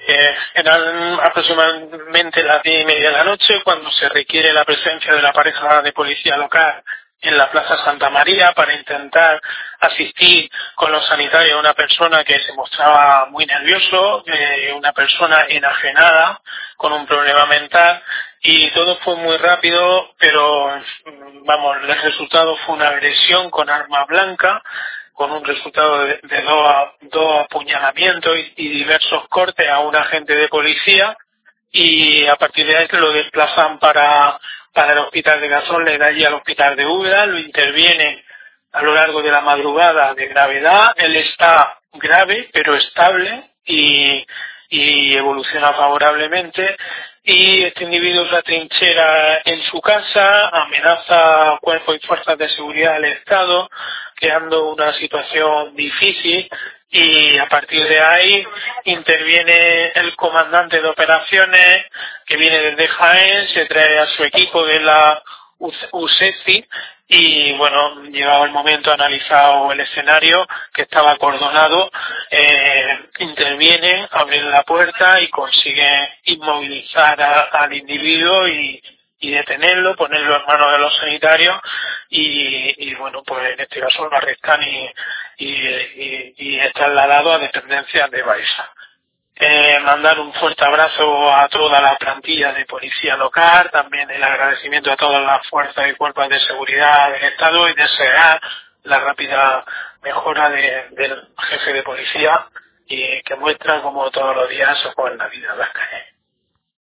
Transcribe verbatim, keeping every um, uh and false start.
Eh, eran aproximadamente las diez y media de la noche cuando se requiere la presencia de la pareja de policía local en la Plaza Santa María para intentar asistir con los sanitarios a una persona que se mostraba muy nervioso, eh, una persona enajenada con un problema mental, y todo fue muy rápido, pero vamos, el resultado fue una agresión con arma blanca, con un resultado de, de dos, dos apuñalamientos y, y diversos cortes a un agente de policía, y a partir de ahí que lo desplazan para, para el hospital de Gasol, le da allí al hospital de Úbeda, lo interviene a lo largo de la madrugada de gravedad. Él está grave pero estable y, y evoluciona favorablemente, y este individuo se atrinchera en su casa, amenaza a cuerpos y fuerzas de seguridad del Estado, creando una situación difícil, y a partir de ahí interviene el comandante de operaciones que viene desde Jaén, se trae a su equipo de la U C E C I y bueno, llegado el momento, analizado el escenario que estaba acordonado, eh, intervienen, abren la puerta y consiguen inmovilizar a, al individuo y, y detenerlo, ponerlo en manos de los sanitarios y, y bueno, pues en este caso lo arrestan y, y, y, y es trasladado a dependencias de Baixa. Eh, mandar un fuerte abrazo a toda la plantilla de policía local, también el agradecimiento a todas las fuerzas y cuerpos de seguridad del Estado y desear la rápida mejora de, del jefe de policía y que muestra como todos los días ojos en la vida de las calles.